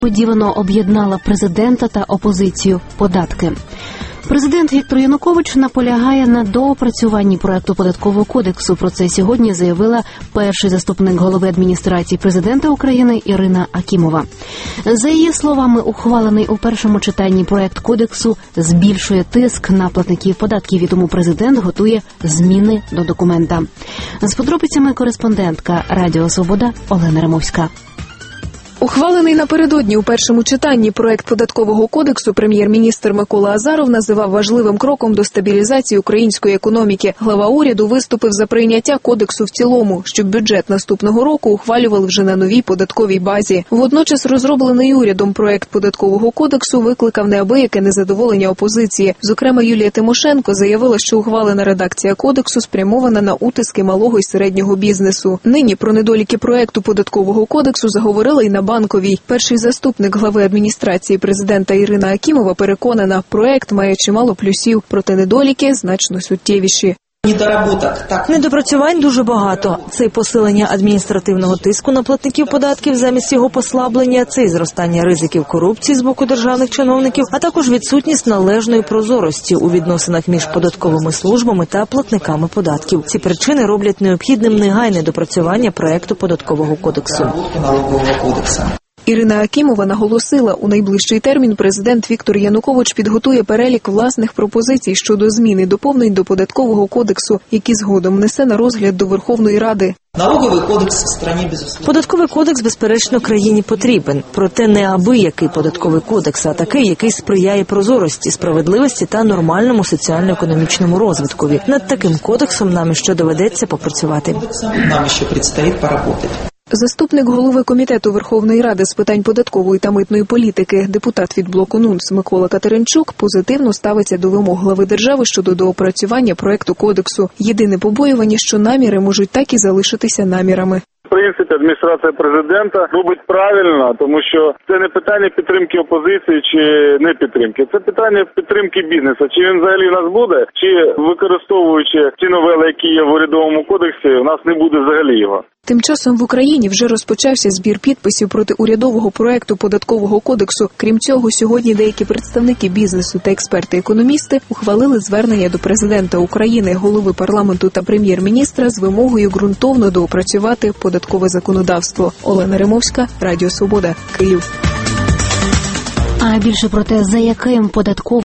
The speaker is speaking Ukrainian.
Подівано об'єднала президента та опозицію – податки. Президент Віктор Янукович наполягає на доопрацюванні проекту податкового кодексу. Про це сьогодні заявила перший заступник голови адміністрації президента України Ірина Акімова. За її словами, ухвалений у першому читанні проект кодексу збільшує тиск на платників податків, і тому президент готує зміни до документа. З подробицями кореспондентка Радіо Свобода Олена Римовська. Ухвалений напередодні у першому читанні проект податкового кодексу прем'єр-міністр Микола Азаров називав важливим кроком до стабілізації української економіки. Глава уряду виступив за прийняття кодексу в цілому, щоб бюджет наступного року ухвалювали вже на новій податковій базі. Водночас розроблений урядом проект податкового кодексу викликав неабияке незадоволення опозиції. Зокрема, Юлія Тимошенко заявила, що ухвалена редакція кодексу спрямована на утиски малого і середнього бізнесу. Нині про недоліки проекту податкового кодексу заговорили і на Банковій. Перший заступник глави адміністрації президента Ірина Акімова переконана, проект має чимало плюсів, проте недоліки значно суттєвіші. Недопрацювань дуже багато. Це й посилення адміністративного тиску на платників податків замість його послаблення, це й зростання ризиків корупції з боку державних чиновників, а також відсутність належної прозорості у відносинах між податковими службами та платниками податків. Ці причини роблять необхідним негайне допрацювання проекту податкового кодексу. Ірина Акімова наголосила, у найближчий термін президент Віктор Янукович підготує перелік власних пропозицій щодо змін і доповнень до податкового кодексу, які згодом внесе на розгляд до Верховної Ради. Податковий кодекс, безперечно, країні потрібен. Проте не аби-який податковий кодекс, а такий, який сприяє прозорості, справедливості та нормальному соціально-економічному розвиткові. Над таким кодексом нам ще доведеться попрацювати. Заступник голови Комітету Верховної Ради з питань податкової та митної політики, депутат від блоку НУНС Микола Катеринчук позитивно ставиться до вимог глави держави щодо доопрацювання проекту кодексу. Єдине побоювання, що наміри можуть так і залишитися намірами. В принципі, адміністрація президента робить правильно, тому що це не питання підтримки опозиції чи не підтримки. Це питання підтримки бізнесу. Чи він взагалі у нас буде, чи використовуючи ті новели, які є в урядовому кодексі, у нас не буде взагалі його. Тим часом в Україні вже розпочався збір підписів проти урядового проекту податкового кодексу. Крім цього, сьогодні деякі представники бізнесу та експерти-економісти ухвалили звернення до президента України, голови парламенту та прем'єр-міністра з вимогою ґрунтовно доопрацювати податкове законодавство. Олена Римовська, Радіо Свобода, Київ. А більше про те, за яким податковим